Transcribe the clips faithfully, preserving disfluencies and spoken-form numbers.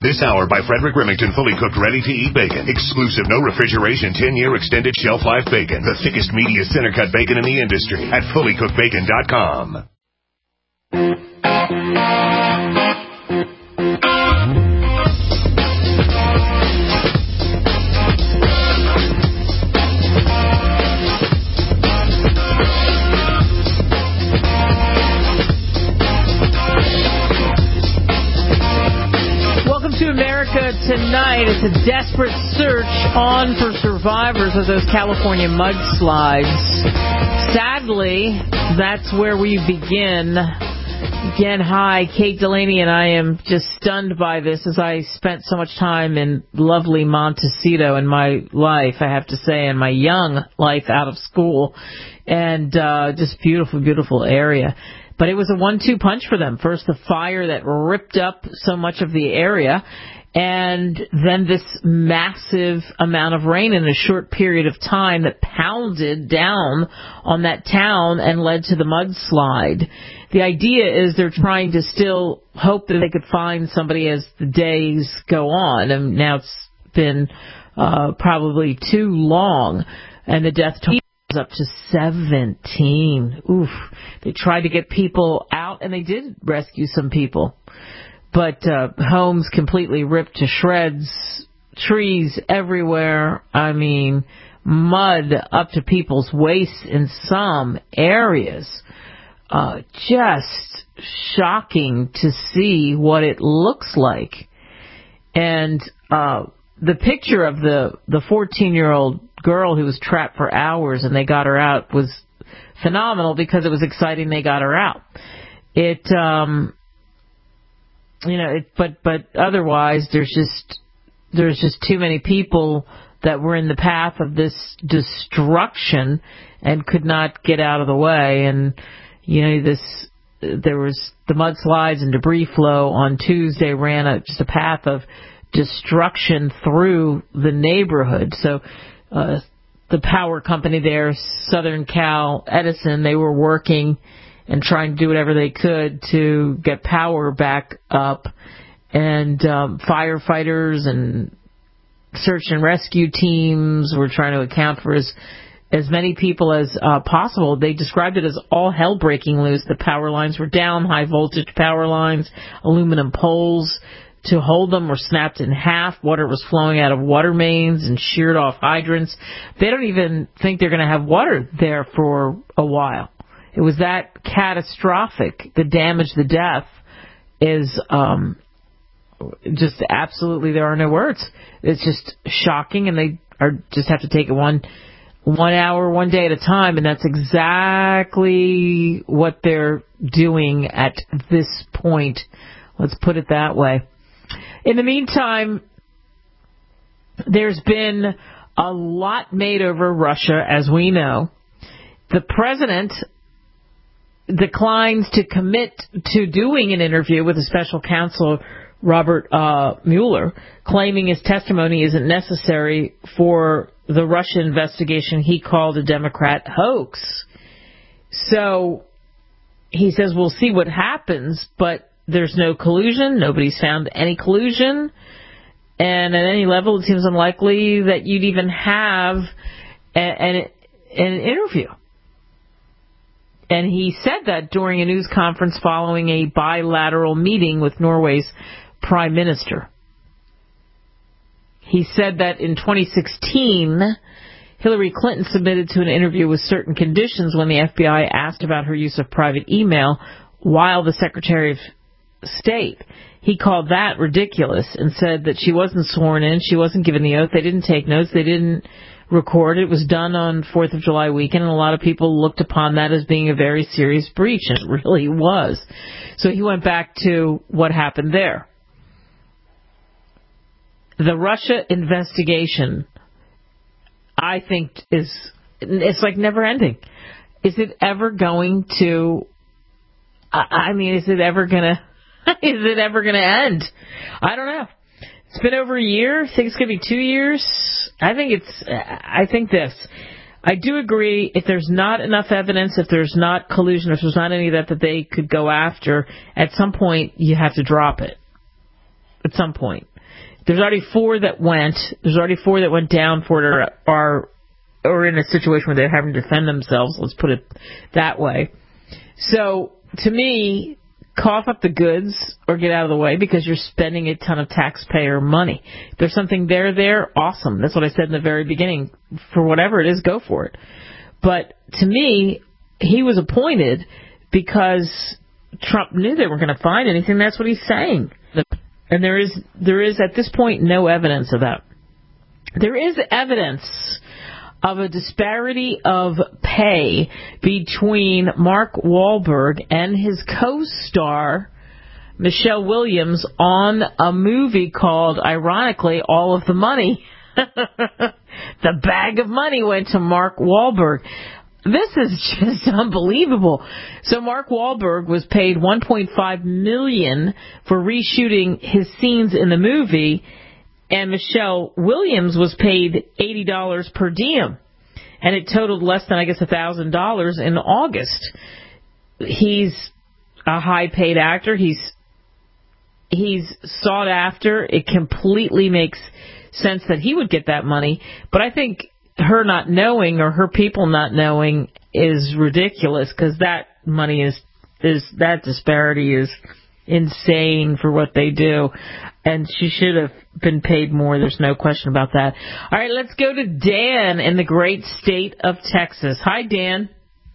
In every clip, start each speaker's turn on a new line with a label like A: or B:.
A: This hour by Frederick Remington, fully cooked, ready-to-eat bacon. Exclusive, no refrigeration, ten-year extended shelf life bacon. The thickest, meatiest, center-cut bacon in the industry at fully cooked bacon dot com.
B: To America Tonight. It's a desperate search on for survivors of those California mudslides. Sadly, that's where we begin. Again, hi, Kate Delaney, and I am just stunned by this as I spent so much time in lovely Montecito in my life, I have to say, in my young life out of school, and uh, just beautiful, beautiful area. But it was a one two punch for them. First, the fire that ripped up so much of the area, and then this massive amount of rain in a short period of time that pounded down on that town and led to the mudslide. The idea is they're trying to still hope that they could find somebody as the days go on. And now it's been uh, probably too long, and the death toll up to seventeen. Oof. They tried to get people out, and they did rescue some people. But uh, homes completely ripped to shreds, trees everywhere. I mean, mud up to people's waists in some areas. Uh, just shocking to see what it looks like. And uh, the picture of the the fourteen-year-old girl who was trapped for hours and they got her out was phenomenal because it was exciting they got her out. It, um, you know, it, but but otherwise there's just there's just too many people that were in the path of this destruction and could not get out of the way. And you know, this there was the mudslides and debris flow on Tuesday ran a, just a path of destruction through the neighborhood. So Uh, the power company there, Southern Cal Edison, they were working and trying to do whatever they could to get power back up. And um, firefighters and search and rescue teams were trying to account for as as many people as uh, possible. They described it as all hell breaking loose. The power lines were down, high voltage power lines, aluminum poles to hold them were snapped in half. Water was flowing out of water mains and sheared off hydrants. They don't even think they're going to have water there for a while. It was that catastrophic. The damage, the death is um, just absolutely, there are no words. It's just shocking, and they are just have to take it one one hour, one day at a time, and that's exactly what they're doing at this point. Let's put it that way. In the meantime, there's been a lot made over Russia, as we know. The president declines to commit to doing an interview with a special counsel, Robert uh, Mueller, claiming his testimony isn't necessary for the Russia investigation he called a Democrat hoax. So he says we'll see what happens, but there's no collusion. Nobody's found any collusion. And at any level, it seems unlikely that you'd even have a, an, an interview. And he said that during a news conference following a bilateral meeting with Norway's prime minister. He said that in twenty sixteen, Hillary Clinton submitted to an interview with certain conditions when the F B I asked about her use of private email while the Secretary of State. He called that ridiculous and said that she wasn't sworn in, she wasn't given the oath, they didn't take notes, they didn't record. It was done on fourth of July weekend, and a lot of people looked upon that as being a very serious breach, and it really was. So he went back to what happened there. The Russia investigation, I think, is it's like never ending. Is it ever going to, I mean, is it ever going to, is it ever going to end? I don't know. It's been over a year. I think it's going to be two years. I think it's, I think this. I do agree, if there's not enough evidence, if there's not collusion, if there's not any of that that they could go after, at some point you have to drop it. At some point. There's already four that went. There's already four that went down for it or are, or in a situation where they're having to defend themselves. Let's put it that way. So, to me, cough up the goods or get out of the way because you're spending a ton of taxpayer money. If there's something there, there, awesome. That's what I said in the very beginning. For whatever it is, go for it. But to me, he was appointed because Trump knew they weren't going to find anything. That's what he's saying. And there is, there is at this point no evidence of that. There is evidence of a disparity of pay between Mark Wahlberg and his co-star, Michelle Williams, on a movie called, ironically, All of the Money. The bag of money went to Mark Wahlberg. This is just unbelievable. So Mark Wahlberg was paid one point five million dollars for reshooting his scenes in the movie, and Michelle Williams was paid eighty dollars per diem, and it totaled less than, I guess, one thousand dollars in August. He's a high-paid actor. He's he's sought after. It completely makes sense that he would get that money, but I think her not knowing or her people not knowing is ridiculous because that money is is that disparity is insane for what they do, and she should have been paid more. There's no question about that. All right, let's go to Dan in the great state of Texas. Hi, Dan.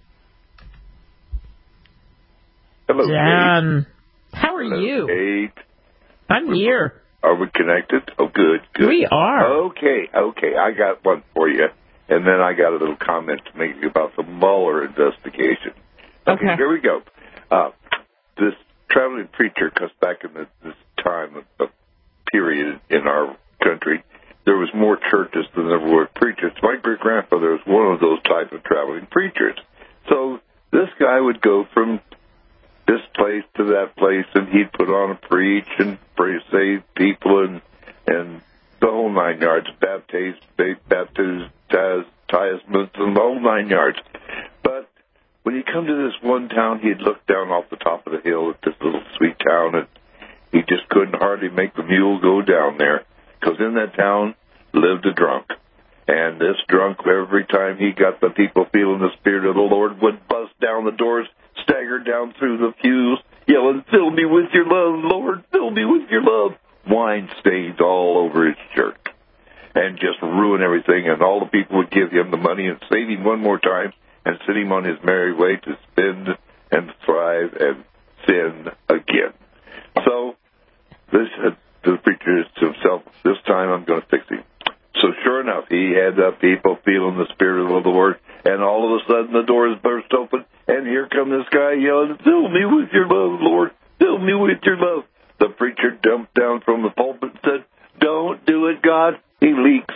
C: Hello,
B: Dan.
C: Kate.
B: How are
C: Hello,
B: you?
C: Kate.
B: I'm here.
C: Are we connected? Oh, good, good.
B: We are.
C: Okay, okay. I got one for you, and then I got a little comment to make about the Mueller investigation. Okay,
B: okay.
C: Here we go. Uh, this traveling preacher, because back in the, this time of, of period in our country, there was more churches than there were preachers. My great-grandfather was one of those type of traveling preachers. So this guy would go from this place to that place, and he'd put on a preach and pray, save people, and and the whole nine yards, baptize, baptisms, and the whole nine yards. But when you come to this one town, he'd look down off the top of the hill at this little sweet town, and he just couldn't hardly make the mule go down there, because in that town lived a drunk. And this drunk, every time he got the people feeling the Spirit of the Lord, would bust down the doors, stagger down through the pews, yelling, "Fill me with your love, Lord, fill me with your love." Wine stains all over his shirt, and just ruin everything. And all the people would give him the money and save him one more time and send him on his merry way to spend and thrive and sin again. So this uh, the preacher to himself, this time I'm going to fix him. So sure enough, he had the people feeling the Spirit of the Lord, and all of a sudden the doors burst open, and here come this guy yelling, "Fill me with your love, Lord, fill me with your love." The preacher jumped down from the pulpit and said, "Don't do it, God, he leaks."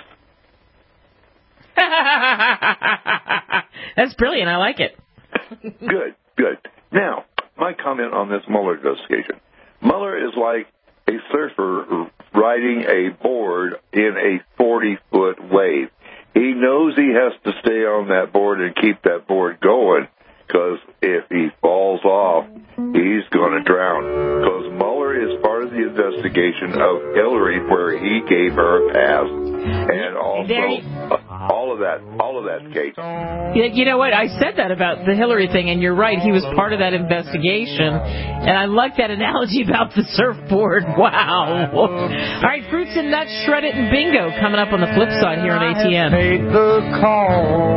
B: That's brilliant. I like it.
C: Good, good. Now, my comment on this Mueller investigation. Mueller is like a surfer riding a board in a forty-foot wave. He knows he has to stay on that board and keep that board going, because if he falls off, he's going to drown. Because Mueller is part of the investigation of Hillary, where he gave her a pass. And also, uh, all of that, all of that, Kate.
B: Yeah, you know what? I said that about the Hillary thing, and you're right. He was part of that investigation. And I like that analogy about the surfboard. Wow. All right, fruits and nuts, shred it, and bingo coming up on the flip side here on A T N.
D: Take the call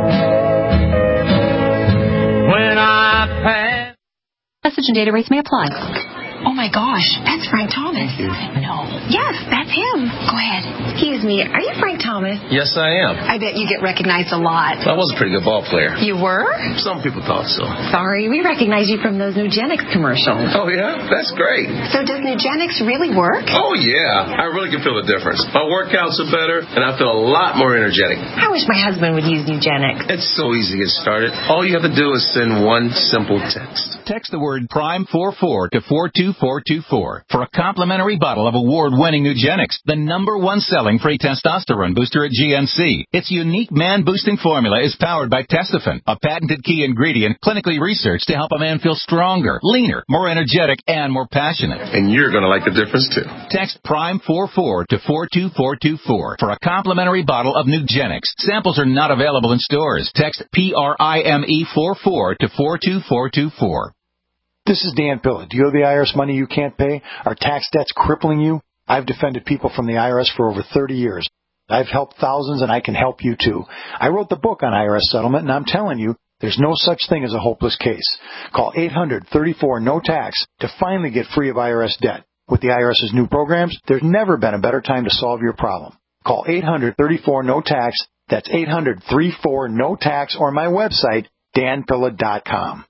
D: when I pass.
E: Message and data rates may apply. Oh, my gosh. That's Frank Thomas.
F: Thank you.
E: No. Yes, that's him. Go ahead. Excuse me. Are you Frank Thomas?
F: Yes, I am.
E: I bet you get recognized a lot.
F: I was a pretty good ball player.
E: You were?
F: Some people thought so.
E: Sorry. We recognize you from those Nugenics commercials.
F: Oh, yeah? That's great.
E: So does Nugenics really work?
F: Oh, yeah. I really can feel the difference. My workouts are better, and I feel a lot more energetic.
E: I wish my husband would use Nugenics.
F: It's so easy to get started. All you have to do is send one simple text.
G: Text the word Prime forty-four to four two four two four for a complimentary bottle of award-winning Nugenix, the number one selling free testosterone booster at G N C. Its unique man-boosting formula is powered by Testofen, a patented key ingredient clinically researched to help a man feel stronger, leaner, more energetic, and more passionate.
F: And you're going to like the difference, too.
G: Text Prime forty-four to four two four two four for a complimentary bottle of Nugenix. Samples are not available in stores. Text P R I M E forty-four to four two four two four.
H: This is Dan Pilla. Do you owe the I R S money you can't pay? Are tax debts crippling you? I've defended people from the I R S for over thirty years. I've helped thousands, and I can help you, too. I wrote the book on I R S settlement, and I'm telling you, there's no such thing as a hopeless case. Call eight hundred thirty-four no tax to finally get free of I R S debt. With the IRS's new programs, there's never been a better time to solve your problem. Call eight hundred thirty-four no tax. That's eight hundred thirty-four no tax, or my website, dan pilla dot com.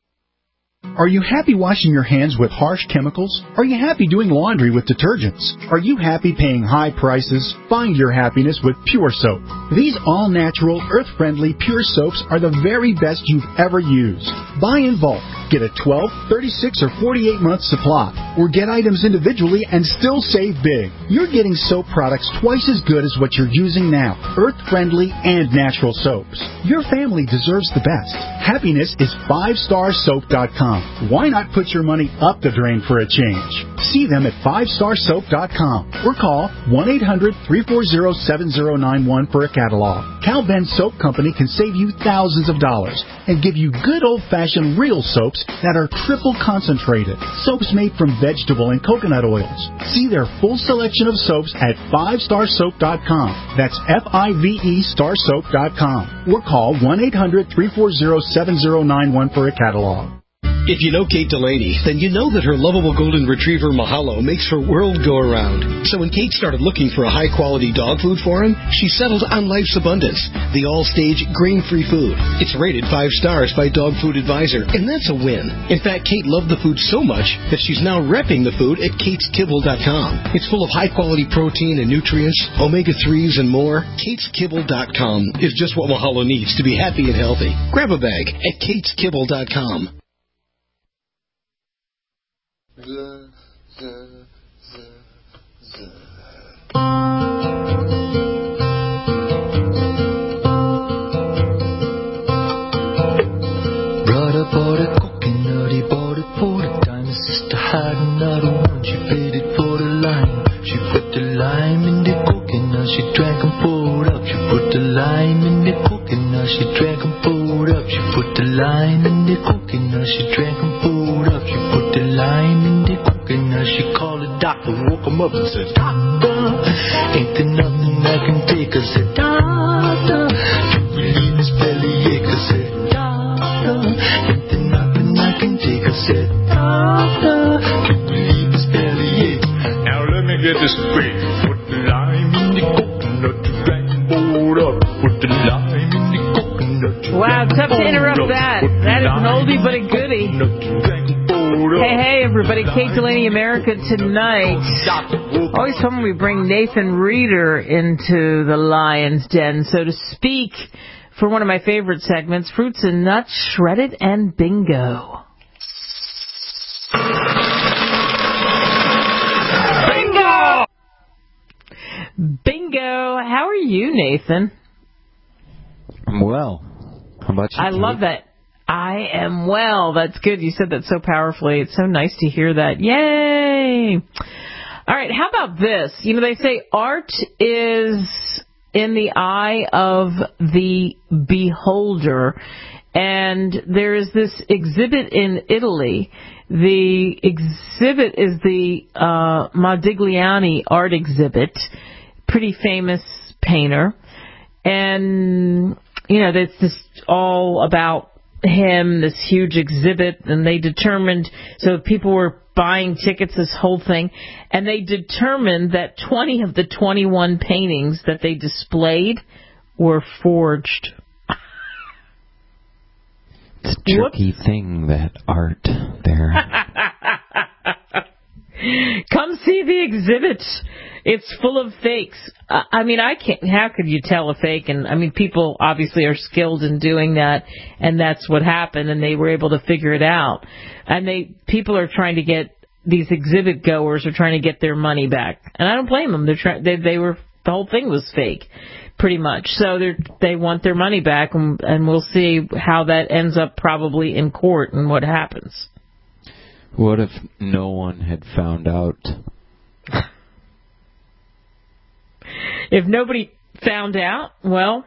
I: Are you happy washing your hands with harsh chemicals? Are you happy doing laundry with detergents? Are you happy paying high prices? Find your happiness with Pure Soap. These all-natural, earth-friendly Pure Soaps are the very best you've ever used. Buy in bulk. Get a twelve, thirty-six, or forty-eight month supply. Or get items individually and still save big. You're getting soap products twice as good as what you're using now. Earth-friendly and natural soaps. Your family deserves the best. Happiness is five star soap dot com. Why not put your money up the drain for a change? See them at five star soap dot com or call one eight hundred three four zero seven zero nine one for a catalog. Cal Ben Soap Company can save you thousands of dollars and give you good old-fashioned real soaps that are triple concentrated. Soaps made from vegetable and coconut oils. See their full selection of soaps at five star soap dot com. That's F I V E star soap dot com or call one eight hundred three four zero seven zero nine one for a catalog.
J: If you know Kate Delaney, then you know that her lovable golden retriever Mahalo makes her world go around. So when Kate started looking for a high-quality dog food for him, she settled on Life's Abundance, the all-stage grain-free food. It's rated five stars by Dog Food Advisor, and that's a win. In fact, Kate loved the food so much that she's now repping the food at kates kibble dot com. It's full of high-quality protein and nutrients, omega threes, and more. kates kibble dot com is just what Mahalo needs to be happy and healthy. Grab a bag at kates kibble dot com. Z, z, z, z.
K: Brother bought a coconut, he bought it for the time. His sister had another one, she paid it for the lime. She put the lime in the coconut, she drank and poured up. She put the lime in the coconut, she drank and poured up. She put the lime in the coconut, she drank and poured up. She put the lime in the coconut, she called the doctor, woke him up and said, Doctor, ain't there nothing I can take? I said, Doctor, to relieve his bellyache. I said, Doctor, ain't there nothing I can take? I said, Doctor, to relieve his bellyache. Now let me get this straight. Put the lime in the coconut, you drank and poured up. Put the lime in the coconut, you
B: wow, tough to interrupt that. That is an oldie but a goodie. Hey, hey, everybody. Kate Delaney, America Tonight. Always fun when we bring Nathan Reeder into the Lion's Den, so to speak, for one of my favorite segments, Fruits and Nuts, Shredded and Bingo. Bingo! Bingo. How are you, Nathan?
L: I'm well. How about you?
B: I
L: Kate?
B: love that. I am well. That's good. You said that so powerfully. It's so nice to hear that. Yay! All right, how about this? You know, they say art is in the eye of the beholder. And there is this exhibit in Italy. The exhibit is the uh, Modigliani art exhibit. Pretty famous painter. And, you know, it's just all about him, this huge exhibit, and they determined, so people were buying tickets, this whole thing, and they determined that twenty of the twenty-one paintings that they displayed were forged.
L: It's a tricky Whoops. thing, that art there.
B: Come see the exhibit. It's full of fakes. Uh, I mean, I can't. How could you tell a fake? And I mean, people obviously are skilled in doing that, and that's what happened. And they were able to figure it out. And they people are trying to get these exhibit goers are trying to get their money back, and I don't blame them. They're trying. They, they were the whole thing was fake, pretty much. So they they want their money back, and, and we'll see how that ends up probably in court and what happens.
L: What if no one had found out?
B: If nobody found out, well,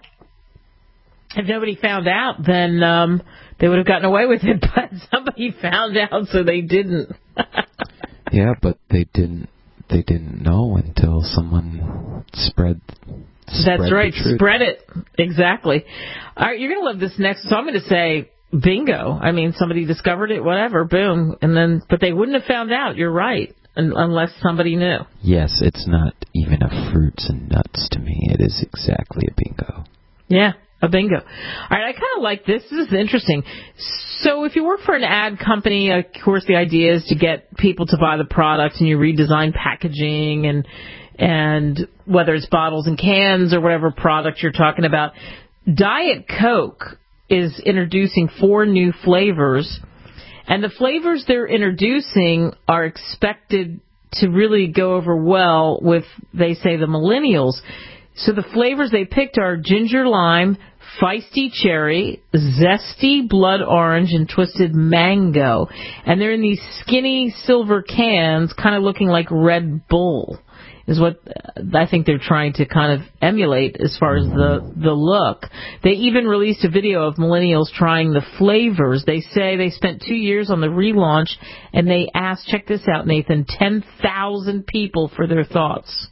B: if nobody found out, then um, they would have gotten away with it. But somebody found out, so they didn't.
L: Yeah, but they didn't. They didn't know until someone spread. spread
B: That's right.
L: The truth.
B: Spread it exactly. All right, you're going to love this next. So I'm going to say bingo. I mean, somebody discovered it, whatever, boom, and then. But they wouldn't have found out. You're right. Unless somebody knew.
L: Yes, it's not even a fruits and nuts to me. It is exactly a bingo.
B: Yeah, a bingo. All right, I kind of like this. This is interesting. So if you work for an ad company, of course the idea is to get people to buy the product, and you redesign packaging and and whether it's bottles and cans or whatever product you're talking about. Diet Coke is introducing four new flavors. And the flavors they're introducing are expected to really go over well with, they say, the millennials. So the flavors they picked are ginger lime, feisty cherry, zesty blood orange, and twisted mango. And they're in these skinny silver cans, kind of looking like Red Bull, is what I think they're trying to kind of emulate as far as the, the look. They even released a video of millennials trying the flavors. They say they spent two years on the relaunch, and they asked, check this out, Nathan, ten thousand people for their thoughts.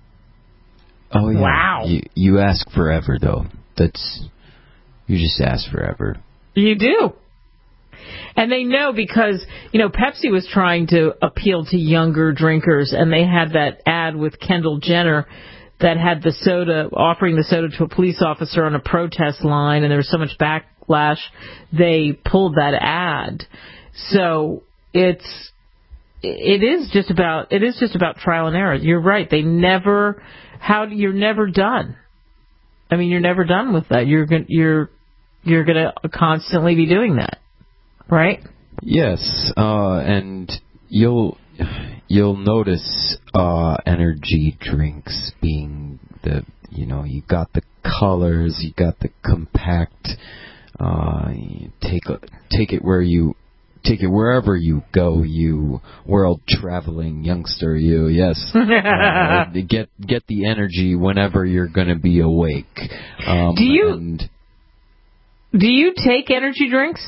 L: Oh, yeah.
B: Wow.
L: You, you ask forever, though. That's, you just ask forever.
B: You do. And they know because, you know, Pepsi was trying to appeal to younger drinkers, and they had that ad with Kendall Jenner that had the soda, offering the soda to a police officer on a protest line, and there was so much backlash, they pulled that ad. So it's, it is just about, it is just about trial and error. You're right. They never, how, you're never done. I mean, you're never done with that. You're going, you're, you're going to constantly be doing that. Right?
L: Yes, uh, and you'll you'll notice uh, energy drinks being the, you know, you got the colors, you got the compact. Uh, you take a, take it where you take it wherever you go. You world traveling youngster, you yes. uh, get get the energy whenever you're going to be awake. Um,
B: do you
L: and,
B: do you take energy drinks?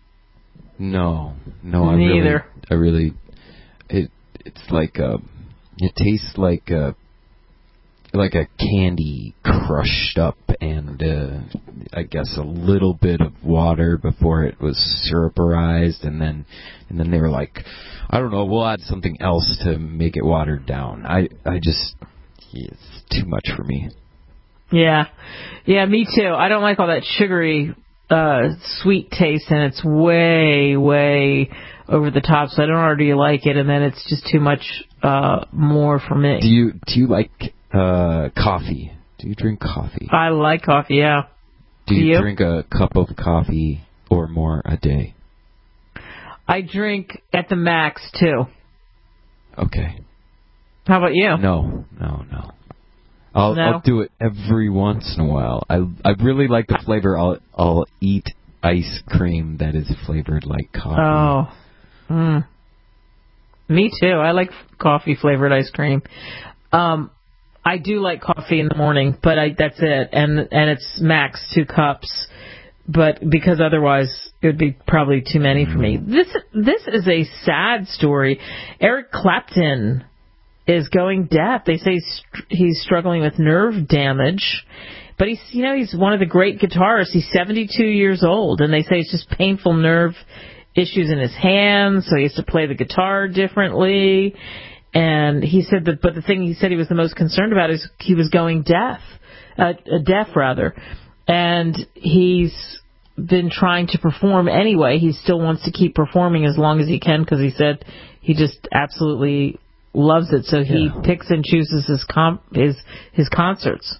L: No, no, I
B: Neither.
L: really, I really, it, it's like a, it tastes like a, like a candy crushed up and, uh, I guess a little bit of water before it was syruperized, and then, and then they were like, I don't know, we'll add something else to make it watered down. I, I just, it's too much for me.
B: Yeah, yeah, me too. I don't like all that sugary Uh, sweet taste, and it's way, way over the top, so I don't already like it, and then it's just too much uh, more for me.
L: Do you do you like uh, coffee? Do you drink coffee?
B: I like coffee, yeah.
L: Do you,
B: do you
L: drink a cup of coffee or more a day?
B: I drink at the max, too.
L: Okay.
B: How about you?
L: No, no, no. I'll,
B: no?
L: I'll do it every once in a while. I I really like the flavor. I'll I'll eat ice cream that is flavored like coffee.
B: Oh, mm. Me too. I like coffee flavored ice cream. Um, I do like coffee in the morning, but I that's it, and and it's max two cups. But because otherwise it would be probably too many mm. for me. This this is a sad story. Eric Clapton is going deaf. They say he's, he's struggling with nerve damage, but he's, you know, he's one of the great guitarists. He's seventy-two years old, and they say it's just painful nerve issues in his hands, so he has to play the guitar differently. And he said that, but the thing he said he was the most concerned about is he was going deaf, uh, deaf rather, and he's been trying to perform anyway. He still wants to keep performing as long as he can because he said he just absolutely loves it, so he
L: Yeah.
B: picks and chooses his comp, his his concerts.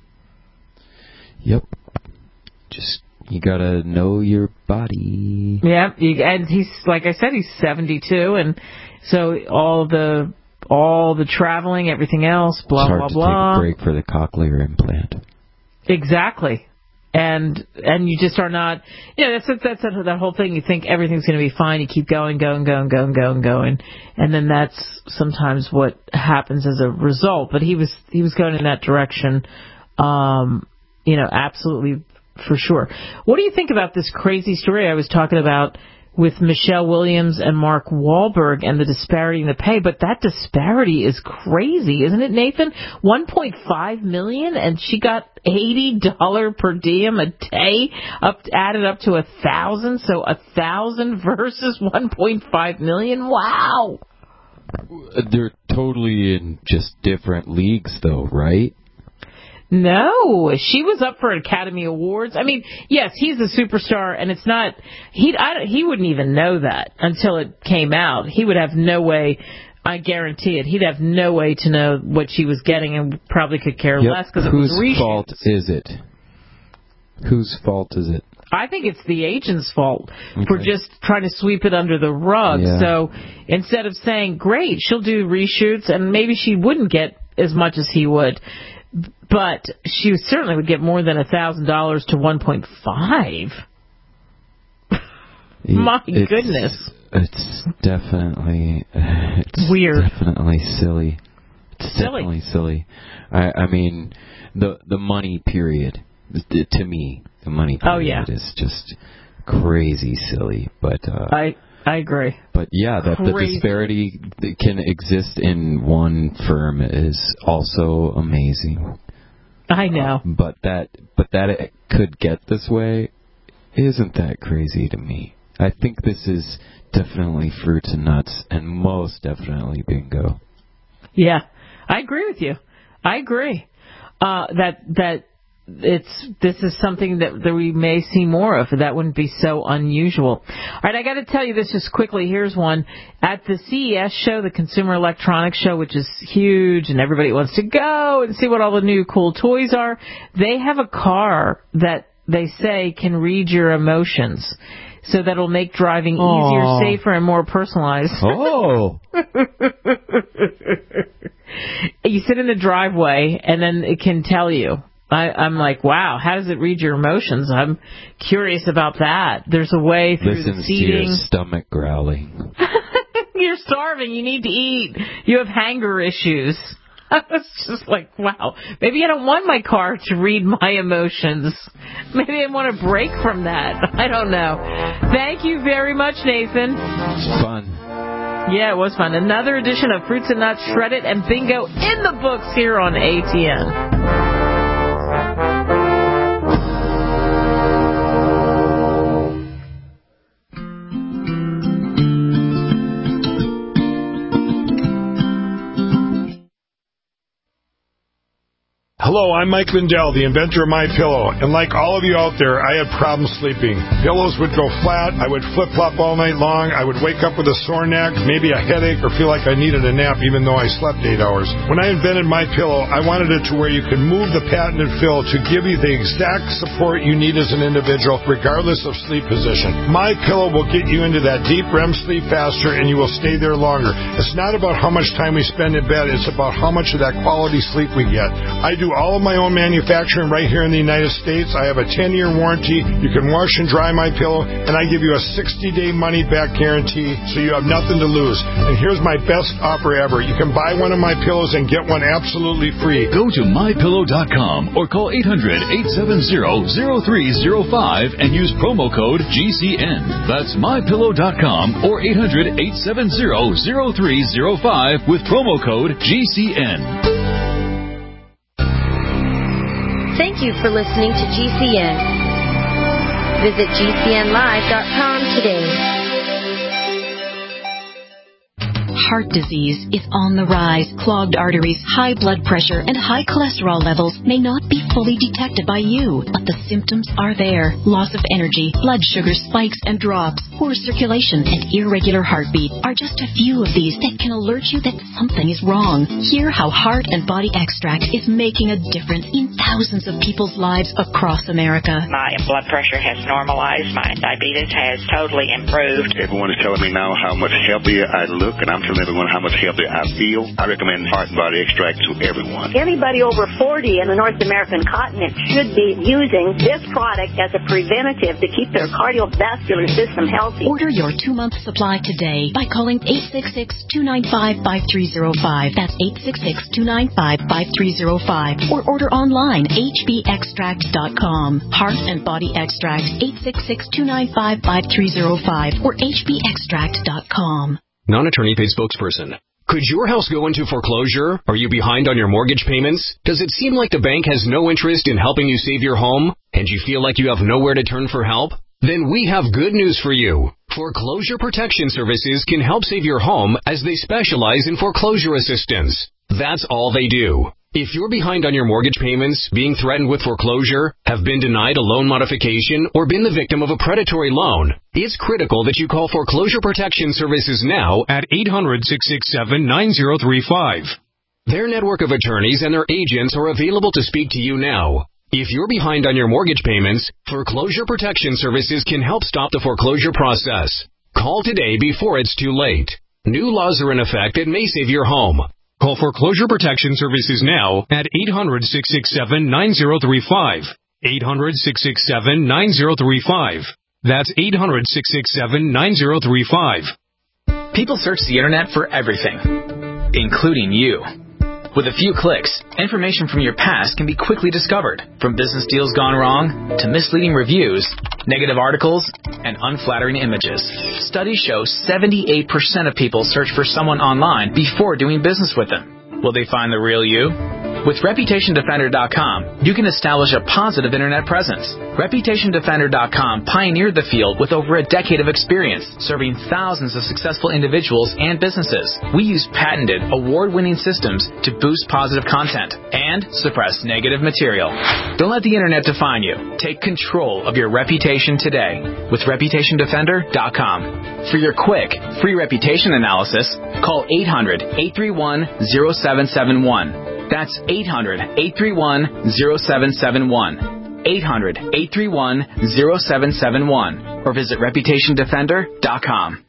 L: Yep. Just, you gotta know your body.
B: Yeah, you, and he's, like I said, he's seventy-two, and so all the all the traveling, everything else, blah,
L: it's hard
B: blah,
L: to
B: blah.
L: take a break for the cochlear implant.
B: Exactly. And and you just are not, you know, that's that's that whole thing. You think everything's going to be fine. You keep going, going, going, going, going, going, and then that's sometimes what happens as a result. But he was he was going in that direction, um, you know, absolutely for sure. What do you think about this crazy story I was talking about with Michelle Williams and Mark Wahlberg and the disparity in the pay? But that disparity is crazy, isn't it, Nathan? one point five million dollars, and she got eighty dollars per diem a day, up added up to a thousand. So a thousand versus one point five million. Wow.
L: They're totally in just different leagues, though, right?
B: No, she was up for Academy Awards. I mean, yes, he's a superstar, and it's not. He I, he wouldn't even know that until it came out. He would have no way. I guarantee it. He'd have no way to know what she was getting, and probably could care
L: Yep.
B: less because it was reshoots.
L: Whose fault is it? Whose fault is it?
B: I think it's the agent's fault
L: okay.
B: for just trying to sweep it under the rug.
L: Yeah.
B: So instead of saying, great, she'll do reshoots, and maybe she wouldn't get as much as he would, but she certainly would get more than one thousand dollars to one point five. My
L: it's,
B: goodness.
L: It's definitely it's
B: weird.
L: Definitely silly. It's
B: silly.
L: definitely silly. I, I mean, the the money period, to me, the money period
B: oh, yeah.
L: is just crazy silly. But uh,
B: I I agree.
L: But yeah, that the
B: Crazy.
L: disparity that can exist in one firm is also amazing.
B: I know.
L: Uh, but that but that it could get this way isn't that crazy to me. I think this is definitely fruits and nuts, and most definitely bingo.
B: Yeah, I agree with you. I agree uh, that that it's this is something that, that we may see more of. That wouldn't be so unusual. All right, I got to tell you this just quickly. Here's one. At the C E S show, the Consumer Electronics Show, which is huge, and everybody wants to go and see what all the new cool toys are, they have a car that they say can read your emotions. So that'll make driving
L: Aww.
B: easier, safer, and more personalized.
L: Oh.
B: You sit in the driveway, and then it can tell you. I, I'm like, wow, how does it read your emotions? I'm curious about that. There's a way through
L: Listens
B: the seating.
L: to your stomach growling.
B: You're starving. You need to eat. You have hanger issues. I was just like, wow, maybe I don't want my car to read my emotions. Maybe I want a break from that. I don't know. Thank you very much, Nathan.
L: It's fun.
B: Yeah, it was fun. Another edition of Fruits and Nuts, Shred It, and Bingo in the books here on A T N.
M: Hello, I'm Mike Lindell, the inventor of MyPillow, and like all of you out there, I had problems sleeping. Pillows would go flat, I would flip-flop all night long, I would wake up with a sore neck, maybe a headache, or feel like I needed a nap even though I slept eight hours. When I invented MyPillow, I wanted it to where you could move the patented fill to give you the exact support you need as an individual, regardless of sleep position. MyPillow will get you into that deep R E M sleep faster, and you will stay there longer. It's not about how much time we spend in bed, it's about how much of that quality sleep we get. I do all of my own manufacturing right here in the United States. I have a ten-year warranty. You can wash and dry my pillow, and I give you a sixty-day money-back guarantee, so you have nothing to lose. And here's my best offer ever. You can buy one of my pillows and get one absolutely free.
N: Go to my pillow dot com or call eight hundred, eight seven zero, zero three zero five and use promo code G C N. That's my pillow dot com or eight hundred, eight seven zero, zero three zero five with promo code G C N.
O: Thank you for listening to G C N. Visit G C N live dot com today.
E: heart disease is on the rise. Clogged arteries, high blood pressure, and high cholesterol levels may not be fully detected by you, but the symptoms are there. Loss of energy, blood sugar spikes and drops, poor circulation, and irregular heartbeat are just a few of these that can alert you that something is wrong. Hear how Heart and Body Extract is making a difference in thousands of people's lives across America.
P: My blood pressure has normalized. My diabetes has totally improved.
Q: Everyone is telling me now how much healthier I look, and I'm telling everyone how much healthier I feel. I recommend Heart and Body Extract to everyone.
R: Anybody over forty in the North American continent should be using this product as a preventative to keep their cardiovascular system healthy.
E: Order your two-month supply today by calling eight six six, two nine five, five three zero five. That's eight six six, two nine five, five three zero five. Or order online, h b extract dot com. Heart and Body Extract, eight six six, two nine five, five three zero five or h b extract dot com.
S: Non-attorney paid spokesperson. Could your house go into foreclosure? Are you behind on your mortgage payments? Does it seem like the bank has no interest in helping you save your home, and you feel like you have nowhere to turn for help? Then we have good news for you. Foreclosure Protection Services can help save your home as they specialize in foreclosure assistance. That's all they do. If you're behind on your mortgage payments, being threatened with foreclosure, have been denied a loan modification, or been the victim of a predatory loan, it's critical that you call Foreclosure Protection Services now at eight hundred, six six seven, nine zero three five. Their network of attorneys and their agents are available to speak to you now. If you're behind on your mortgage payments, Foreclosure Protection Services can help stop the foreclosure process. Call today before it's too late. New laws are in effect that may save your home. Call Foreclosure Protection Services now at eight hundred, six six seven, nine zero three five. eight hundred, six six seven, nine zero three five. That's eight hundred, six six seven, nine zero three five.
T: People search the internet for everything, including you. With a few clicks, information from your past can be quickly discovered, from business deals gone wrong to misleading reviews, negative articles, and unflattering images. Studies show seventy-eight percent of people search for someone online before doing business with them. Will they find the real you? With Reputation Defender dot com, you can establish a positive internet presence. Reputation Defender dot com pioneered the field with over a decade of experience, serving thousands of successful individuals and businesses. We use patented, award-winning systems to boost positive content and suppress negative material. Don't let the internet define you. Take control of your reputation today with Reputation Defender dot com. For your quick, free reputation analysis, call eight hundred, eight three one, zero seven seven one. That's eight hundred, eight three one, zero seven seven one. eight hundred, eight three one, zero seven seven one. Or visit Reputation Defender dot com.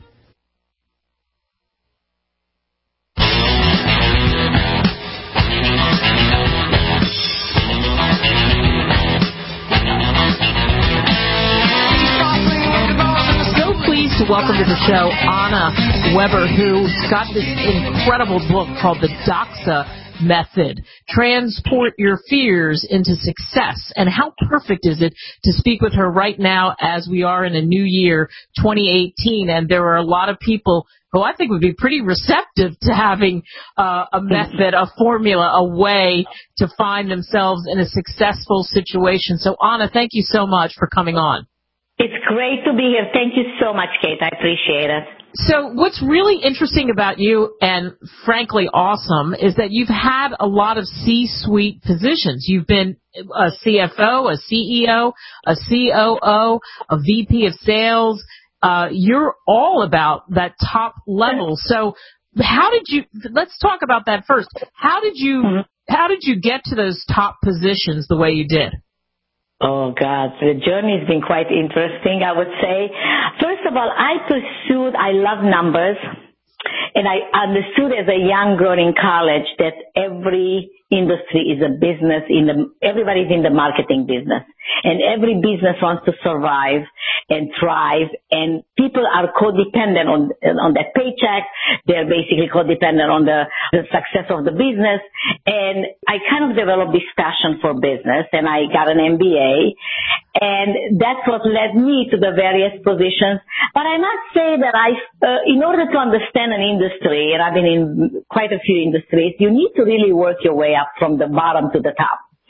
B: To welcome to the show Anna Weber, who's got this incredible book called The Doxa Method, Transport Your Fears into Success. And how perfect is it to speak with her right now as we are in a new year, twenty eighteen, and there are a lot of people who I think would be pretty receptive to having uh, a method, a formula, a way to find themselves in a successful situation. So Anna, thank you so much for coming on.
R: It's great to be here. Thank you so much, Kate. I appreciate it.
B: So what's really interesting about you, and frankly awesome, is that you've had a lot of C-suite positions. You've been a C F O, a C E O, a C O O, a V P of sales. Uh, you're all about that top level. So how did you, let's talk about that first. How did you, mm-hmm. how did you get to those top positions the way you did?
R: Oh, God, the journey has been quite interesting, I would say. First of all, I pursued, I love numbers, and I understood as a young girl in college that every industry is a business, in the, everybody's in the marketing business, and every business wants to survive and thrive, and people are codependent on on that paycheck. They're basically codependent on the, the success of the business, and I kind of developed this passion for business, and I got an M B A, and that's what led me to the various positions. But I must say that I, uh, in order to understand an industry, and I've been in quite a few industries, you need to really work your way up from the bottom to the top.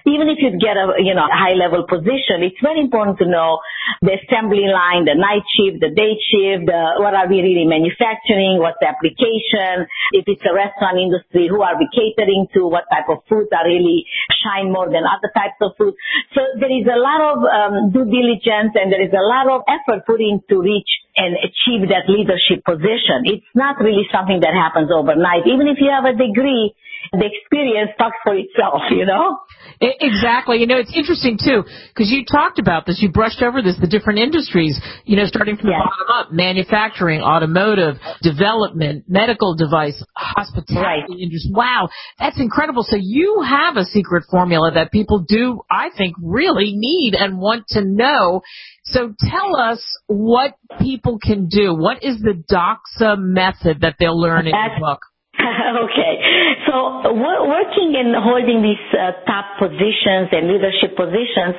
R: even if you get a, you know, high level position, it's very important to know the assembly line, the night shift, the day shift, the, what are we really manufacturing, what's the application, if it's a restaurant industry, who are we catering to, what type of foods are really shine more than other types of food. So there is a lot of um, due diligence and there is a lot of effort put in to reach and achieve that leadership position. It's not really something that happens overnight. Even if you have a degree, the experience talks for itself, you know?
B: Exactly. You know, it's interesting, too, because you talked about this. You brushed over this, the different industries, you know, starting from
R: yes.
B: the bottom up, manufacturing, automotive, development, medical device, hospitality
R: right.
B: industry. Wow, that's incredible. So you have a secret formula that people do, I think, really need and want to know. So tell us what people can do. What is the Doxa method that they'll learn in
R: That's-
B: your book?
R: Okay. So we're working and holding these uh, top positions and leadership positions,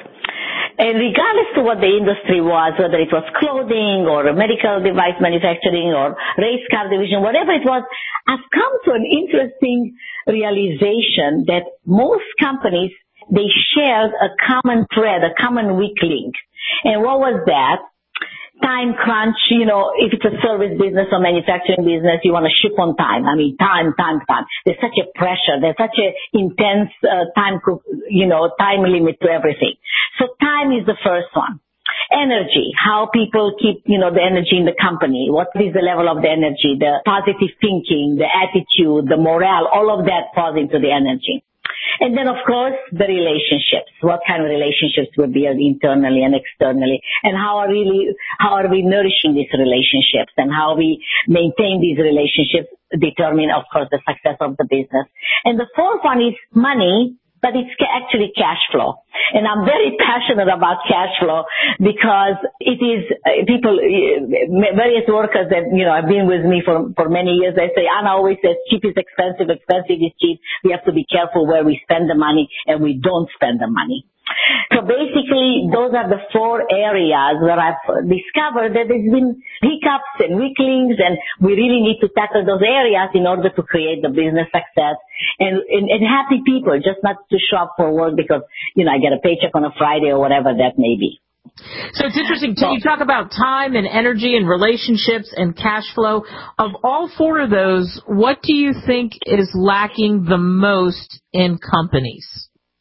R: and regardless to what the industry was, whether it was clothing or medical device manufacturing or race car division, whatever it was, I've come to an interesting realization that most companies, they shared a common thread, a common weak link. And what was that? Time crunch, you know, if it's a service business or manufacturing business, you want to ship on time. I mean, time, time, time. There's such a pressure. There's such a intense uh, time, you know, time limit to everything. So time is the first one. Energy, how people keep, you know, the energy in the company. What is the level of the energy? The positive thinking, the attitude, the morale, all of that falls into the energy. And then, of course, the relationships. What kind of relationships we build internally and externally, and how are really how are we nourishing these relationships, and how we maintain these relationships determine, of course, the success of the business. And the fourth one is money, but it's actually cash flow. And I'm very passionate about cash flow because it is uh, people, uh, various workers that, you know, have been with me for, for many years. They say, Anna always says cheap is expensive, expensive is cheap. We have to be careful where we spend the money and we don't spend the money. So basically, those are the four areas where I've discovered that there's been hiccups and weak links, and we really need to tackle those areas in order to create the business success and, and, and happy people, just not to show up for work because, you know, I get a paycheck on a Friday or whatever that may be.
B: So it's interesting, too. You talk about time and energy and relationships and cash flow. Of all four of those, what do you think is lacking the most in companies?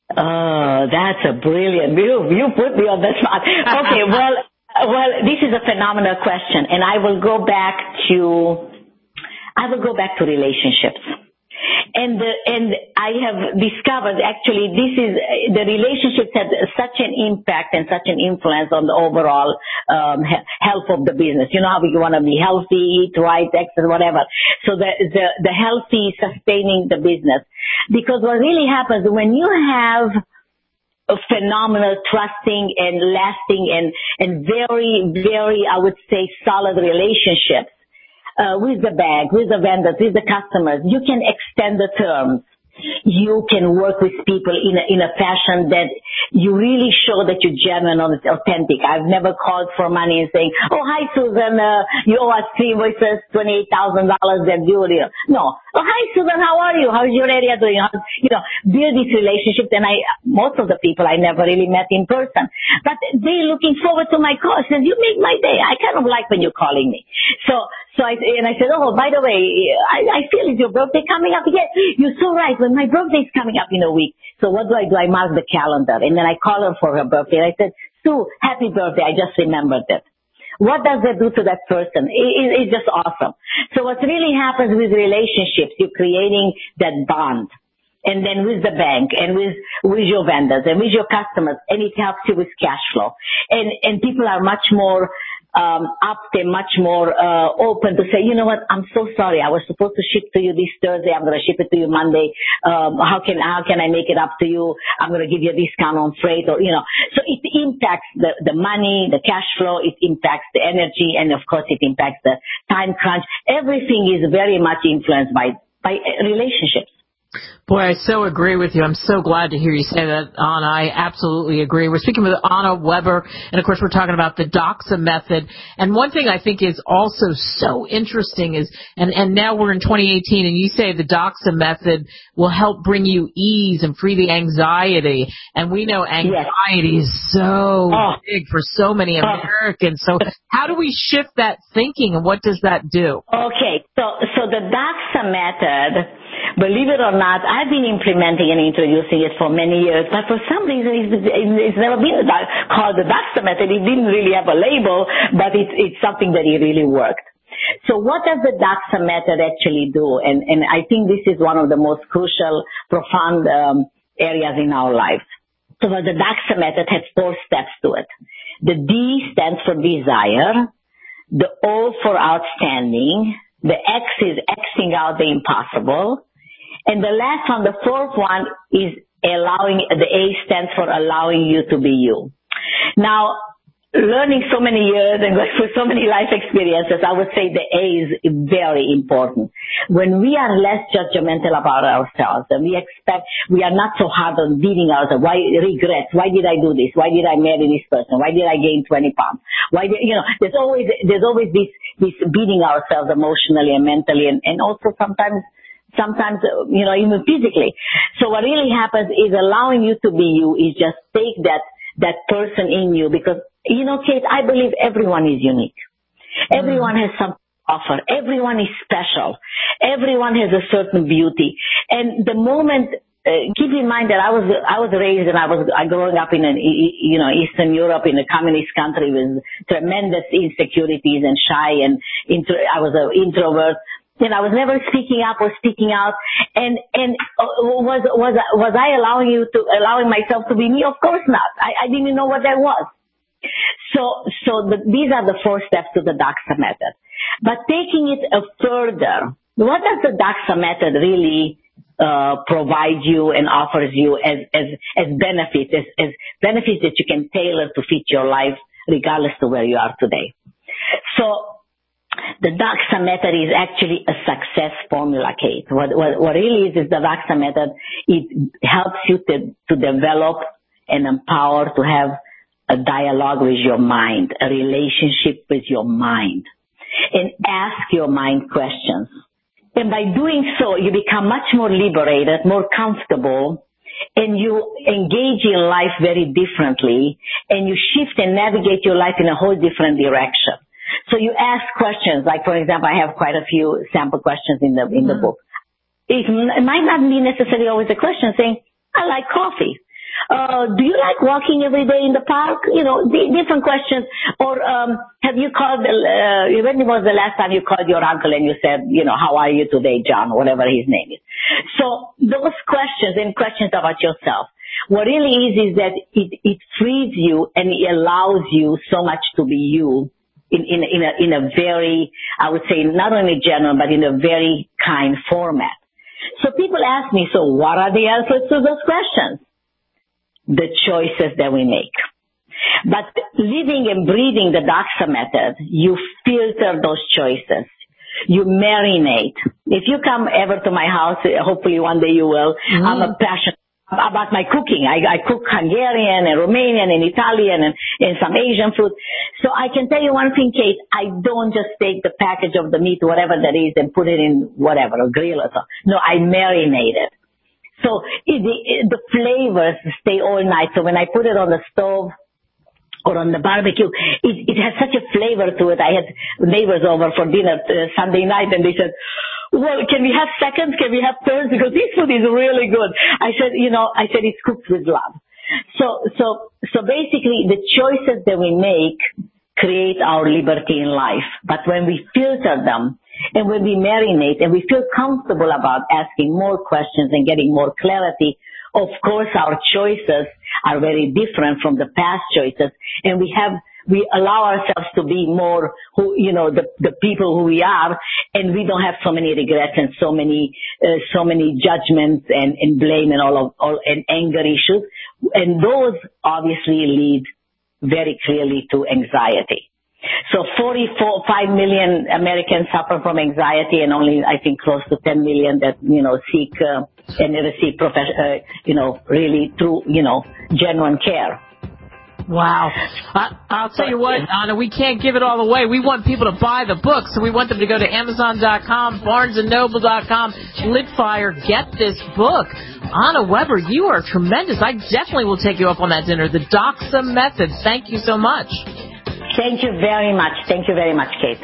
R: Oh, that's a brilliant, you, you put me on the spot. Okay, well, well, this is a phenomenal question, and I will go back to, I will go back to relationships. And the, and I have discovered actually this is, the relationships had such an impact and such an influence on the overall um, health of the business. You know how we want to be healthy, eat right, exercise, whatever. So the, the, the healthy sustaining the business. Because what really happens when you have a phenomenal, trusting and lasting and, and very, very, I would say, solid relationships, Uh, with the bank, with the vendors, with the customers, you can extend the terms. You can work with people in a, in a fashion that you really show that you're genuine and authentic. I've never called for money and saying, oh, hi, Susan, uh, you owe us three invoices, twenty-eight thousand dollars that due. No. Oh, hi, Susan, how are you? How's your area doing? How, you know, build these relationships. And I, most of the people I never really met in person. But they're looking forward to my call. Says, you make my day. I kind of like when you're calling me. So, So I, and I said, oh, by the way, I, I feel is your birthday coming up? Yes, you're so right. When my birthday is coming up in a week. So what do I do? I mark the calendar. And then I call her for her birthday. And I said, Sue, happy birthday. I just remembered it. What does that do to that person? It, it, it's just awesome. So what really happens with relationships, you're creating that bond. And then with the bank and with, with your vendors and with your customers. And it helps you with cash flow. And, and people are much more um, up, they're much more uh, open to say, you know what, I'm so sorry. I was supposed to ship to you this Thursday. I'm going to ship it to you Monday. Um, how can how can I make it up to you? I'm going to give you a discount on freight, or you know. So it impacts the the money, the cash flow. It impacts the energy, and of course, it impacts the time crunch. Everything is very much influenced by by relationships.
B: Boy, I so agree with you. I'm so glad to hear you say that, Anna. I absolutely agree. We're speaking with Anna Weber, and of course we're talking about the Doxa method. And one thing I think is also so interesting is, and, and now we're in twenty eighteen, and you say the Doxa method will help bring you ease and free the anxiety. And we know anxiety yes. is so oh. big for so many Americans. So how do we shift that thinking, and what does that do?
R: Okay, so so the Doxa method, believe it or not, I've been implementing and introducing it for many years, but for some reason it's, it's never been called the Doxa method. It didn't really have a label, but it, it's something that it really worked. So what does the Doxa method actually do? And, and I think this is one of the most crucial, profound um, areas in our lives. So the Doxa method has four steps to it. The D stands for desire, the O for outstanding, the X is Xing out the impossible, and the last one, the fourth one, is allowing, the A stands for allowing you to be you. Now, learning so many years and going through so many life experiences, I would say the A is very important. When we are less judgmental about ourselves and we expect, we are not so hard on beating ourselves. Why regrets? Why did I do this? Why did I marry this person? Why did I gain twenty pounds? Why did, you know, there's always, there's always this, this beating ourselves emotionally and mentally, and, and also sometimes Sometimes, you know, even physically. So what really happens is allowing you to be you is just take that, that person in you, because, you know, Kate, I believe everyone is unique. Everyone has something to offer. Everyone is special. Everyone has a certain beauty. And the moment, uh, keep in mind that I was, I was raised and I was uh, growing up in an, you know, Eastern Europe in a communist country with tremendous insecurities and shy and intro, I was an introvert. And I was never speaking up or speaking out. And, and was, was, was I allowing you to, allowing myself to be me? Of course not. I, I didn't know what that was. So, so the, these are the four steps to the Doxa method. But taking it a further, what does the Doxa method really, uh, provide you and offers you as, as, as benefits, as, as benefits that you can tailor to fit your life regardless to where you are today? So, the Doxa method is actually a success formula, Kate. What, what, what really is is the Doxa method. It helps you to, to develop and empower to have a dialogue with your mind, a relationship with your mind, and ask your mind questions. And by doing so, you become much more liberated, more comfortable, and you engage in life very differently, and you shift and navigate your life in a whole different direction. So you ask questions, like, for example, I have quite a few sample questions in the in the mm-hmm. book. It, it might not be necessarily always a question saying, I like coffee. Uh, do you like walking every day in the park? You know, d- different questions. Or um, have you called, uh, when was the last time you called your uncle and you said, you know, how are you today, John, whatever his name is. So those questions and questions about yourself. What really is is that it, it frees you and it allows you so much to be you. In, in, in a, in a very, I would say, not only general, but in a very kind format. So people ask me, so what are the answers to those questions? The choices that we make. But living and breathing the Doxa method, you filter those choices. You marinate. If you come ever to my house, hopefully one day you will, mm-hmm. I'm a passionate about my cooking. I, I cook Hungarian and Romanian and Italian and, and some Asian food. So I can tell you one thing, Kate, I don't just take the package of the meat, whatever that is, and put it in whatever, a grill or something. No, I marinate it. So it, the, the flavors stay all night. So when I put it on the stove or on the barbecue, it, it has such a flavor to it. I had neighbors over for dinner uh, Sunday night, and they said, well, can we have seconds? Can we have thirds? Because this food is really good. I said, you know, I said it's cooked with love. So, so, so basically the choices that we make create our liberty in life. But when we filter them and when we marinate and we feel comfortable about asking more questions and getting more clarity, of course our choices are very different from the past choices, and we have we allow ourselves to be more who, you know, the, the people who we are, and we don't have so many regrets and so many, uh, so many judgments and, and blame and all of, all, and anger issues. And those obviously lead very clearly to anxiety. So forty-four, five million Americans suffer from anxiety, and only, I think, close to ten million that, you know, seek uh, and receive, prof- uh, you know, really true, you know, genuine care.
B: Wow. I, I'll tell you what, Anna, we can't give it all away. We want people to buy the book, so we want them to go to Amazon dot com, Barnes and Noble dot com, Litfire, get this book. Anna Weber, you are tremendous. I definitely will take you up on that dinner. The Doxa Method. Thank you so much.
R: Thank you very much. Thank you very much, Kate.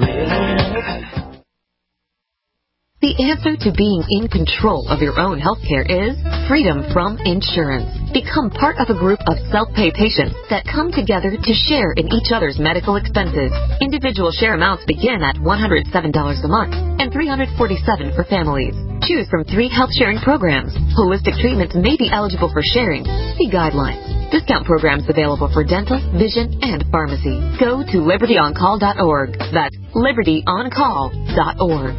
U: The answer to being in control of your own healthcare is freedom from insurance. Become part of a group of self-pay patients that come together to share in each other's medical expenses. Individual share amounts begin at one hundred seven dollars a month and three hundred forty-seven dollars for families. Choose from three health sharing programs. Holistic treatments may be eligible for sharing. See guidelines. Discount programs available for dental, vision, and pharmacy. Go to liberty on call dot org. That's liberty on call dot org.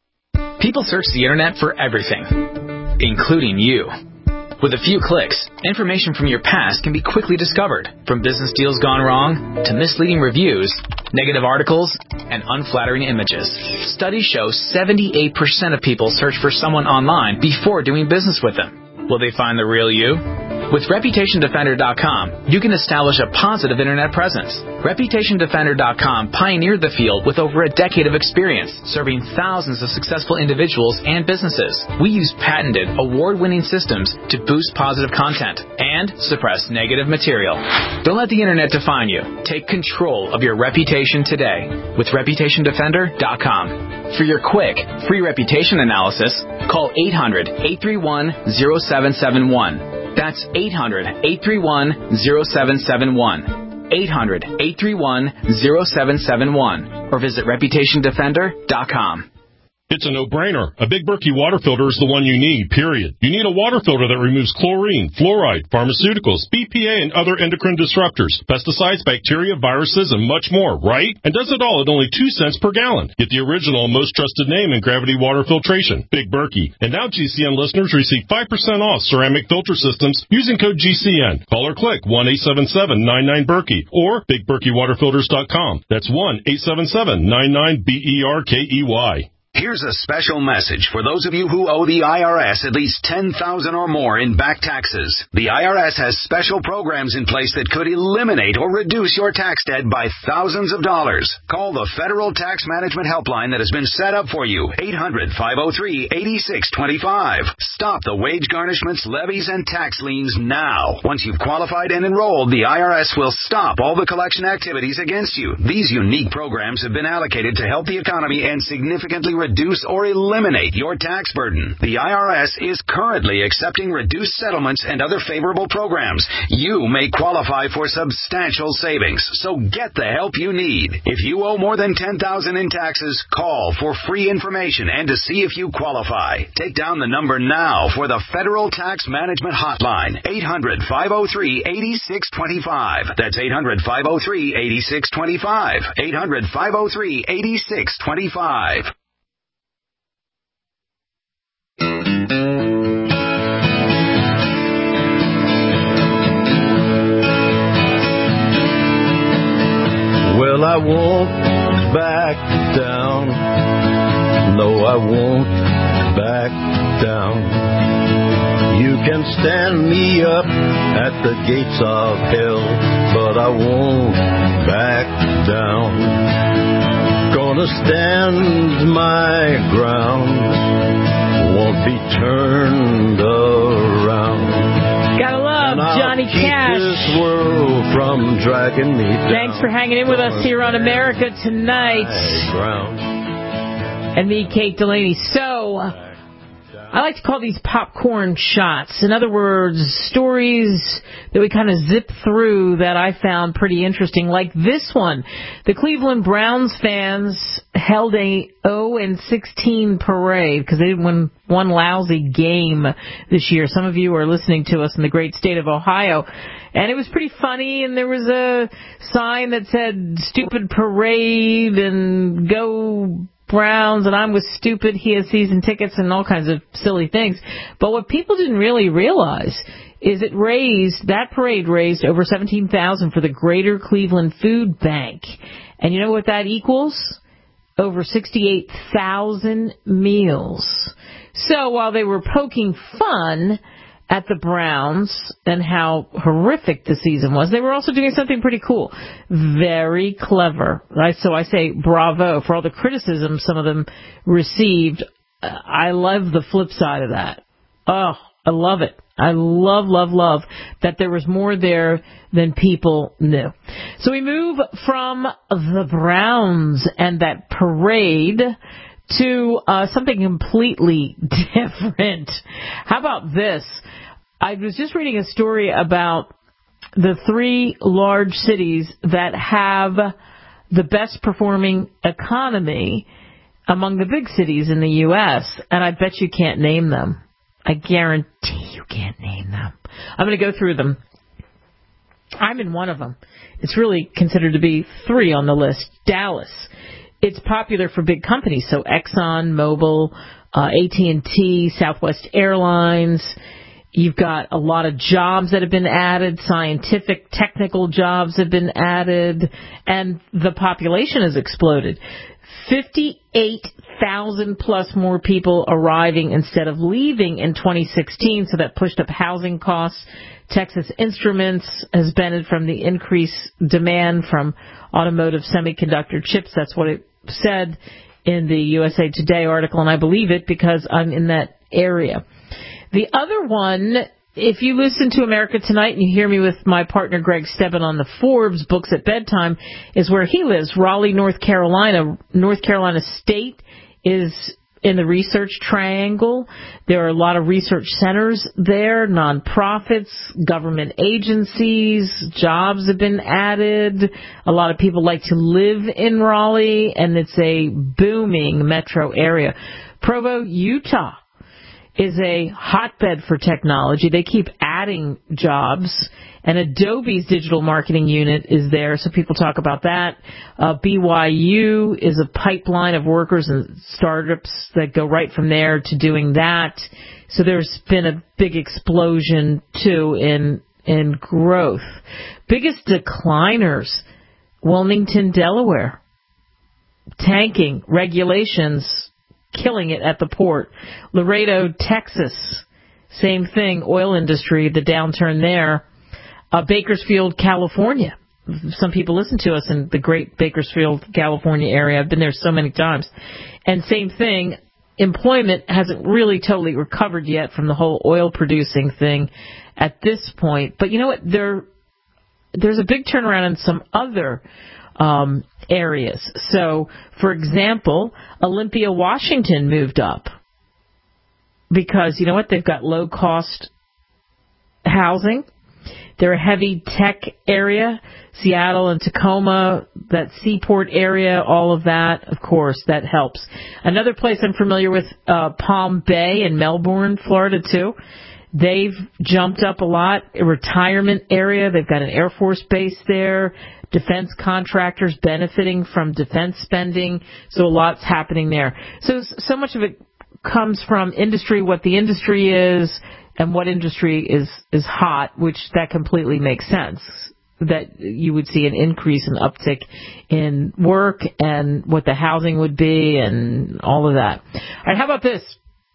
T: People search the internet for everything, including you. With a few clicks, information from your past can be quickly discovered, from business deals gone wrong to misleading reviews, negative articles, and unflattering images. Studies show seventy-eight percent of people search for someone online before doing business with them. Will they find the real you? With Reputation Defender dot com, you can establish a positive internet presence. Reputation Defender dot com pioneered the field with over a decade of experience, serving thousands of successful individuals and businesses. We use patented, award-winning systems to boost positive content and suppress negative material. Don't let the internet define you. Take control of your reputation today with Reputation Defender dot com. For your quick, free reputation analysis, call eight hundred, eight three one, zero seven seven one. That's eight hundred, eight three one, zero seven seven one. eight hundred, eight three one, zero seven seven one. Or visit Reputation Defender dot com.
V: It's a no-brainer. A Big Berkey water filter is the one you need, period. You need a water filter that removes chlorine, fluoride, pharmaceuticals, B P A, and other endocrine disruptors, pesticides, bacteria, viruses, and much more, right? And does it all at only two cents per gallon. Get the original and most trusted name in gravity water filtration, Big Berkey. And now G C N listeners receive five percent off ceramic filter systems using code G C N. Call or click one eight seven seven, nine nine, Berkey or Big Berkey Water Filters dot com. That's one eight seven seven, nine nine, B E R K E Y.
W: Here's a special message for those of you who owe the I R S at least ten thousand dollars or more in back taxes. The I R S has special programs in place that could eliminate or reduce your tax debt by thousands of dollars. Call the Federal Tax Management Helpline that has been set up for you, eight hundred, five oh three, eight six two five. Stop the wage garnishments, levies, and tax liens now. Once you've qualified and enrolled, the I R S will stop all the collection activities against you. These unique programs have been allocated to help the economy and significantly reduce or eliminate your tax burden. The I R S is currently accepting reduced settlements and other favorable programs. You may qualify for substantial savings, so get the help you need. If you owe more than ten thousand dollars in taxes, call for free information and to see if you qualify. Take down the number now for the Federal Tax Management Hotline, eight hundred, five oh three, eight six two five. That's eight hundred, five oh three, eight six two five. eight hundred, five oh three, eight six two five.
K: Well, I won't back down. No, I won't back down. You can stand me up at the gates of hell, but I won't back down. Gonna stand my ground, won't be turned around.
B: Gotta love Johnny Cash.
K: This world from dragging me down.
B: Thanks for hanging in with us here on America Tonight. And me, Kate Delaney. So, I like to call these popcorn shots. In other words, stories that we kind of zip through that I found pretty interesting, like this one. The Cleveland Browns fans held a oh and sixteen parade because they didn't win one lousy game this year. Some of you are listening to us in the great state of Ohio. And it was pretty funny, and there was a sign that said, stupid parade, and go Browns, and I'm with stupid, he has season tickets, and all kinds of silly things. But what people didn't really realize is it raised, that parade raised over seventeen thousand dollars for the Greater Cleveland Food Bank. And you know what that equals? Over sixty-eight thousand meals. So while they were poking fun at the Browns and how horrific the season was, they were also doing something pretty cool. Very clever. Right? So I say bravo for all the criticism some of them received. I love the flip side of that. Oh, I love it. I love, love, love that there was more there than people knew. So we move from the Browns and that parade to uh, something completely different. How about this? I was just reading a story about the three large cities that have the best performing economy among the big cities in the U S, and I bet you can't name them. I guarantee you can't name them. I'm going to go through them. I'm in one of them. It's really considered to be three on the list. Dallas. It's popular for big companies, so Exxon, Mobil, uh, A T and T, Southwest Airlines. You've got a lot of jobs that have been added. Scientific, technical jobs have been added, and the population has exploded. fifty-eight thousand plus more people arriving instead of leaving in twenty sixteen, so that pushed up housing costs. Texas Instruments has benefited from the increased demand from automotive semiconductor chips. That's what it said in the U S A Today article, and I believe it because I'm in that area. The other one, if you listen to America Tonight and you hear me with my partner Greg Stebbin on the Forbes Books at Bedtime, is where he lives, Raleigh, North Carolina. North Carolina State is in the research triangle. There are a lot of research centers there, nonprofits, government agencies, jobs have been added. A lot of people like to live in Raleigh, and it's a booming metro area. Provo, Utah is a hotbed for technology. They keep adding jobs, and Adobe's digital marketing unit is there, so people talk about that. Uh, B Y U is a pipeline of workers and startups that go right from there to doing that. So there's been a big explosion, too, in in growth. Biggest decliners, Wilmington, Delaware. Tanking, regulations, killing it at the port. Laredo, Texas, same thing, oil industry, the downturn there. Uh, Bakersfield, California. Some people listen to us in the great Bakersfield, California area. I've been there so many times. And same thing, employment hasn't really totally recovered yet from the whole oil producing thing at this point. But you know what? There, there's a big turnaround in some other Um, areas. So, for example, Olympia, Washington moved up because, you know what, they've got low-cost housing. They're a heavy tech area. Seattle and Tacoma, that seaport area, all of that, of course, that helps. Another place I'm familiar with, uh, Palm Bay in Melbourne, Florida, too. They've jumped up a lot. A retirement area. They've got an Air Force base there. Defense contractors benefiting from defense spending. So a lot's happening there. So, so much of it comes from industry, what the industry is, and what industry is, is hot, which that completely makes sense. That you would see an increase in uptick in work and what the housing would be and all of that. All right, how about this?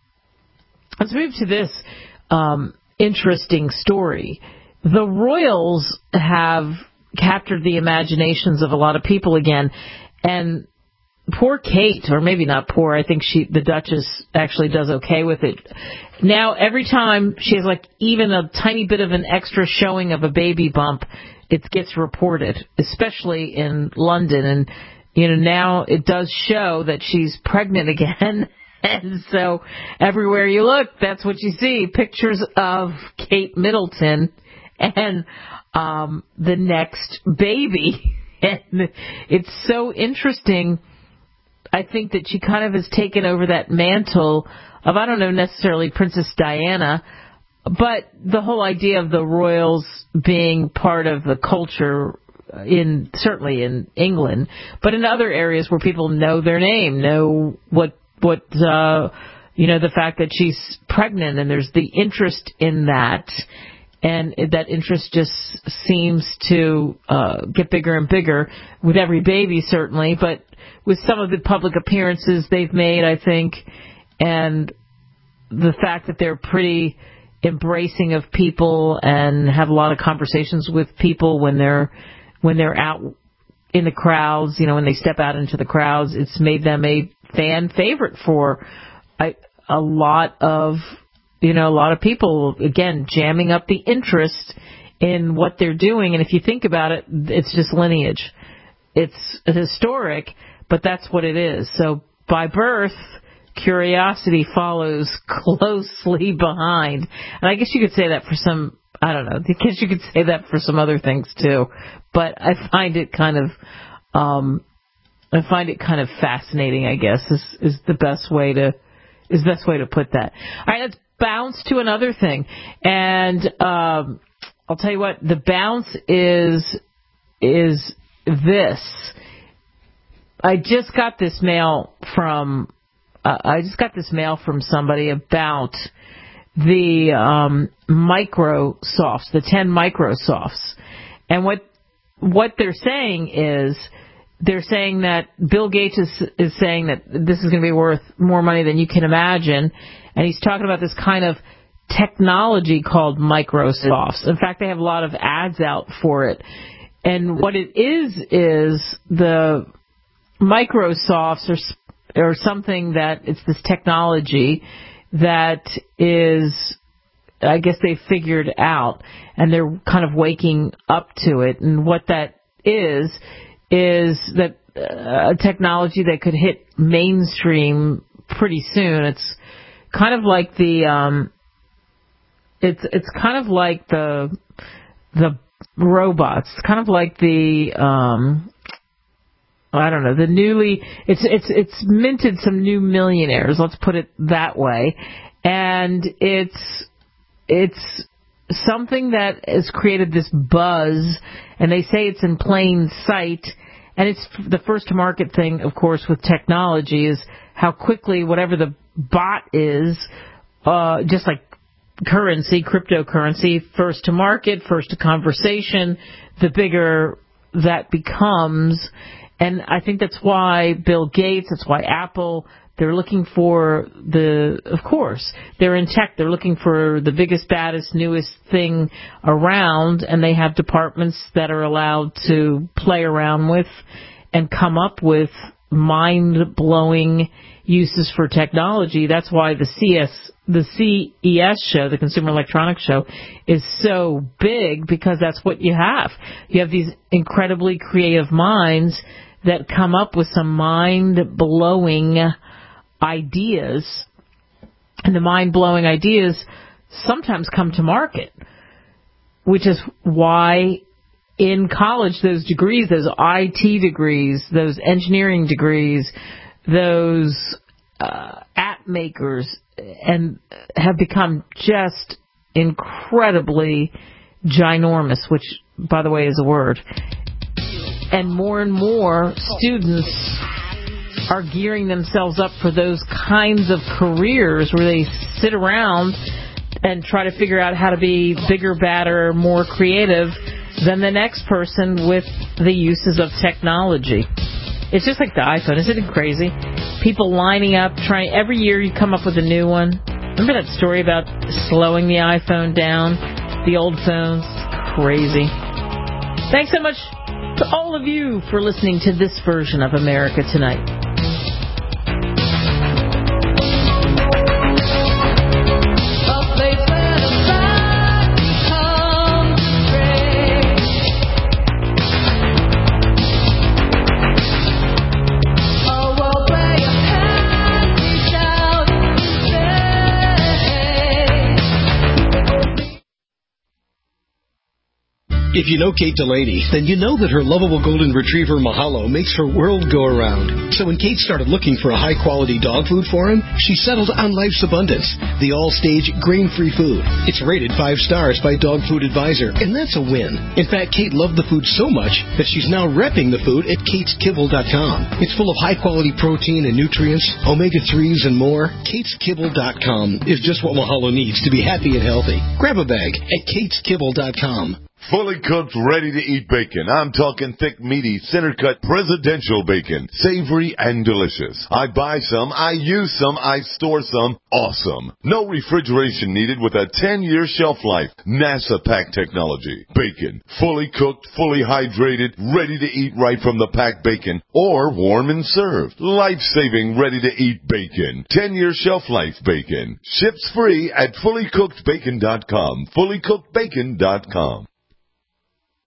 B: Let's move to this um, interesting story. The Royals have captured the imaginations of a lot of people again, and poor Kate, or maybe not poor, I think she, the Duchess actually does okay with it. Now, every time she has like even a tiny bit of an extra showing of a baby bump, it gets reported, especially in London. And, you know, now it does show that she's pregnant again. And so everywhere you look, that's what you see. Pictures of Kate Middleton and um, the next baby. And it's so interesting. I think that she kind of has taken over that mantle of, I don't know necessarily Princess Diana, but the whole idea of the royals being part of the culture in, certainly in England, but in other areas where people know their name, know what, what, uh, you know, the fact that she's pregnant, and there's the interest in that. and that interest just seems to uh, get bigger and bigger with every baby, certainly, but with some of the public appearances they've made, I think, and the fact that they're pretty embracing of people and have a lot of conversations with people when they're when they're out in the crowds, you know, when they step out into the crowds, it's made them a fan favorite for a, a lot of, you know, a lot of people, again, jamming up the interest in what they're doing. And if you think about it, it's just lineage. It's historic, but that's what it is. So by birth, curiosity follows closely behind. And I guess you could say that for some, I don't know, I guess you could say that for some other things too. But I find it kind of, um, I find it kind of fascinating, I guess, is, is the best way to, is the best way to put that. All right, let's bounce to another thing. And, um, I'll tell you what, the bounce is, is this. I just got this mail from, uh, I just got this mail from somebody about the, um, Microsofts, the ten Microsofts. And what, what they're saying is, they're saying that Bill Gates is, is saying that this is going to be worth more money than you can imagine. And he's talking about this kind of technology called Microsofts. In fact, they have a lot of ads out for it. And what it is, is the Microsofts are, are something that it's this technology that is, I guess they figured out, and they're kind of waking up to it. And what that is, is that uh, a technology that could hit mainstream pretty soon. It's kind of like the, um, it's it's kind of like the the robots. It's kind of like the, um, I don't know, the newly, it's it's it's minted some new millionaires. Let's put it that way, and it's it's. something that has created this buzz, and they say it's in plain sight, and it's the first to market thing, of course, with technology, is how quickly whatever the bot is, uh, just like currency, cryptocurrency, first to market, first to conversation, the bigger that becomes. And I think that's why Bill Gates, that's why Apple, they're looking for the, of course, they're in tech. They're looking for the biggest, baddest, newest thing around, and they have departments that are allowed to play around with and come up with mind-blowing uses for technology. That's why the C S, the C E S show, the Consumer Electronics Show, is so big, because that's what you have. You have these incredibly creative minds that come up with some mind-blowing ideas, and the mind-blowing ideas sometimes come to market, which is why in college those degrees, those I T degrees, those engineering degrees, those uh, app makers, and have become just incredibly ginormous, which, by the way, is a word. And more and more students are gearing themselves up for those kinds of careers where they sit around and try to figure out how to be bigger, badder, more creative than the next person with the uses of technology. It's just like the iPhone. Isn't it crazy? People lining up, trying, every year you come up with a new one. Remember that story about slowing the iPhone down? The old phones? Crazy. Thanks so much to all of you for listening to this version of America Tonight.
J: If you know Kate Delaney, then you know that her lovable golden retriever Mahalo makes her world go around. So when Kate started looking for a high-quality dog food for him, she settled on Life's Abundance, the all-stage grain-free food. It's rated five stars by Dog Food Advisor, and that's a win. In fact, Kate loved the food so much that she's now repping the food at kates kibble dot com. It's full of high-quality protein and nutrients, omega threes, and more. kates kibble dot com is just what Mahalo needs to be happy and healthy. Grab a bag at kates kibble dot com.
A: Fully cooked, ready-to-eat bacon. I'm talking thick, meaty, center-cut, presidential bacon. Savory and delicious. I buy some, I use some, I store some. Awesome. No refrigeration needed with a ten-year shelf life. NASA pack technology. Bacon. Fully cooked, fully hydrated, ready to eat right from the packed bacon. Or warm and served. Life-saving, ready-to-eat bacon. ten-year shelf life bacon. Ships free at fully cooked bacon dot com. fully cooked bacon dot com.